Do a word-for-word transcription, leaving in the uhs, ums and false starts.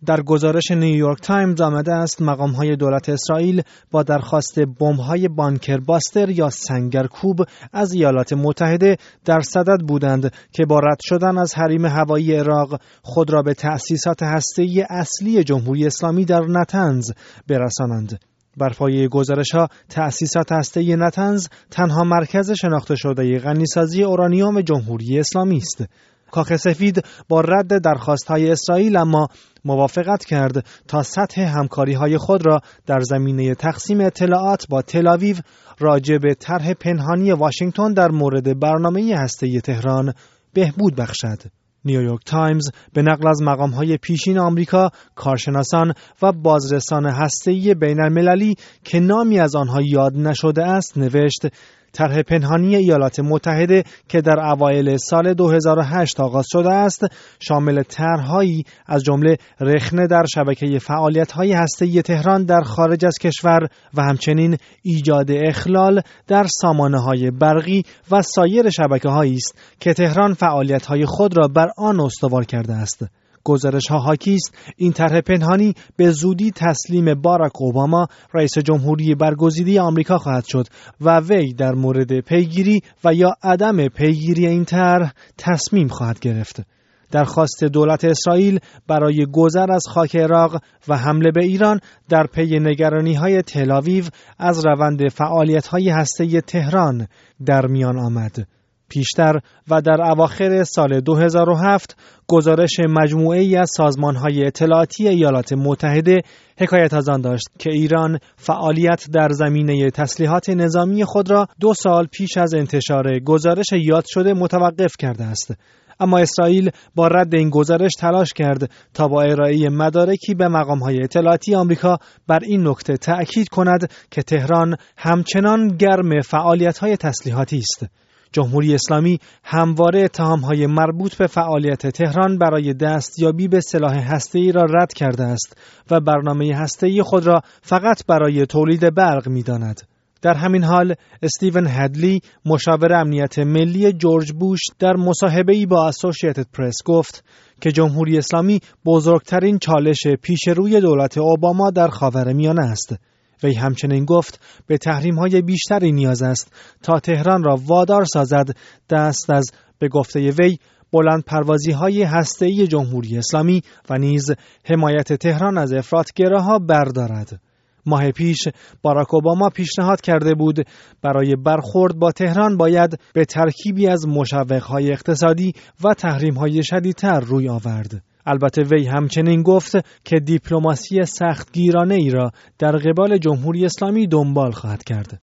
در گزارش نیویورک تایمز آمده است مقام‌های دولت اسرائیل با درخواست بمب‌های بانکر باستر یا سنگرکوب از ایالات متحده در صدد بودند که با رد شدن از حریم هوایی عراق خود را به تأسیسات هسته‌ای اصلی جمهوری اسلامی در نتنز برسانند. بر پایه گزارش‌ها تأسیسات هسته‌ای نتنز تنها مرکز شناخته شده غنیسازی اورانیوم جمهوری اسلامی است. کاخ سفید با رد درخواست‌های اسرائیل اما موافقت کرد تا سطح همکاری‌های خود را در زمینه تقسیم اطلاعات با تل‌آویو راجع به طرح پنهانی واشنگتن در مورد برنامه هسته‌ای تهران بهبود بخشد. نیویورک تایمز به نقل از مقام‌های پیشین آمریکا، کارشناسان و بازرسان هسته‌ای بین‌المللی که نامی از آنها یاد نشده است نوشت طرح پنهانی ایالات متحده که در اوایل سال دو هزار و هشت آغاز شده است شامل طرح‌هایی از جمله رخنه در شبکه فعالیت‌های هسته‌ای تهران در خارج از کشور و همچنین ایجاد اخلال در سامانه‌های برقی و سایر شبکه‌هایی است که تهران فعالیت‌های خود را بر آن استوار کرده است. گزارش‌ها حاکی است این طرح پنهانی به زودی تسلیم باراک اوباما رئیس جمهوری برگزیده آمریکا خواهد شد و وی در مورد پیگیری و یا عدم پیگیری این طرح تصمیم خواهد گرفت. درخواست دولت اسرائیل برای گذر از خاک عراق و حمله به ایران در پی نگرانی‌های تل‌آویو از روند فعالیت‌های هسته‌ای تهران در میان آمد. پیشتر و در اواخر سال دو هزار و هفت گزارش مجموعه‌ای از سازمان‌های اطلاعاتی ایالات متحده حکایت از آن داشت که ایران فعالیت در زمینه تسلیحات نظامی خود را دو سال پیش از انتشار گزارش یاد شده متوقف کرده است. اما اسرائیل با رد این گزارش تلاش کرد تا با ارائه مدارکی به مقام‌های اطلاعاتی آمریکا بر این نکته تأکید کند که تهران همچنان گرم فعالیت‌های تسلیحاتی است. جمهوری اسلامی همواره اتهام‌های مربوط به فعالیت تهران برای دستیابی به سلاح هسته‌ای را رد کرده است و برنامه هسته‌ای خود را فقط برای تولید برق می‌داند. در همین حال استیون هدلی مشاور امنیت ملی جورج بوش در مصاحبه‌ای با اسوسییتد پرس گفت که جمهوری اسلامی بزرگترین چالش پیش روی دولت اوباما در خاورمیانه است. وی همچنین گفت به تحریم‌های بیشتری نیاز است تا تهران را وادار سازد دست از به گفته وی بلند پروازی‌های هسته‌ای جمهوری اسلامی و نیز حمایت تهران از افراط‌گراها بردارد. ماه پیش باراک اوباما پیشنهاد کرده بود برای برخورد با تهران باید به ترکیبی از مشوق‌های اقتصادی و تحریم‌های شدیدتر روی آورد. البته وی همچنین گفت که دیپلماسی سختگیرانه ای را در قبال جمهوری اسلامی دنبال خواهد کرد.